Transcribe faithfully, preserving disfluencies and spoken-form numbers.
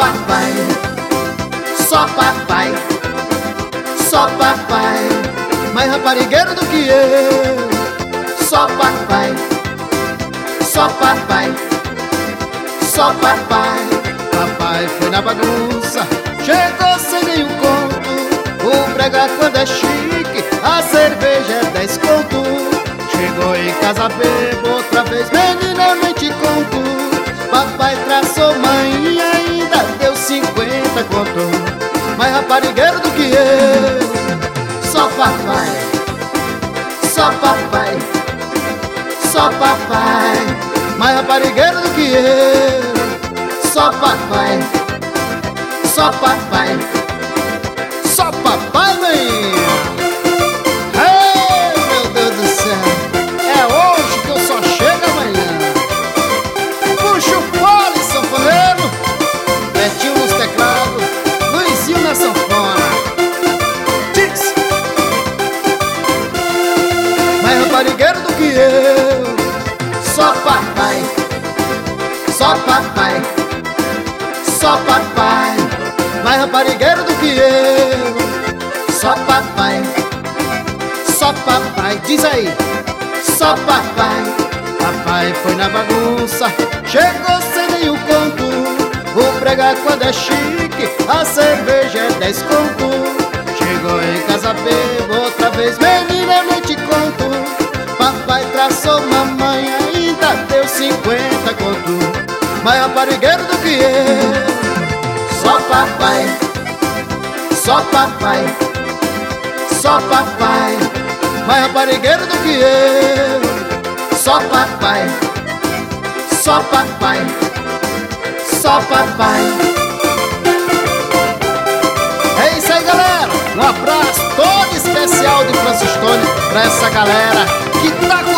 papai, só papai, só papai, mais raparigueiro do que eu. Só papai, só papai, só papai. Papai foi na bagunça, chegou sem nenhum conto. O brega quando é chique, a cerveja é dez conto. Chegou em casa bebo outra vez, menina eu nem te conto. Papai traçou mãe e ainda deu cinquenta conto. Mais raparigueiro do que eu. Só papai, só papai, só papai, mais raparigueiro do que eu. Só papai, só papai, só papai, mãe. Ei, meu Deus do céu, é hoje que eu só chego amanhã. Puxa o fole, sanfoneiro. Betinho nos teclados, Luizinho na sanfona. Diz. Mais raparigueiro do que eu. Só papai, só papai, só papai, mais raparigueiro do que eu. Só papai, só papai, diz aí. Só papai. Papai foi na bagunça, chegou sem nenhum conto. O brega quando é chique, a cerveja é dez conto. Chegou em casa bebo outra vez, menina eu nem te conto. Papai traçou mamãe, ainda deu cinquenta conto. Mais raparigueiro do que eu. Só papai, só papai, só papai, mais raparigueiro do que eu. Só papai, só papai, só papai. É isso aí, galera. Um abraço todo especial de Franciscone pra essa galera que tá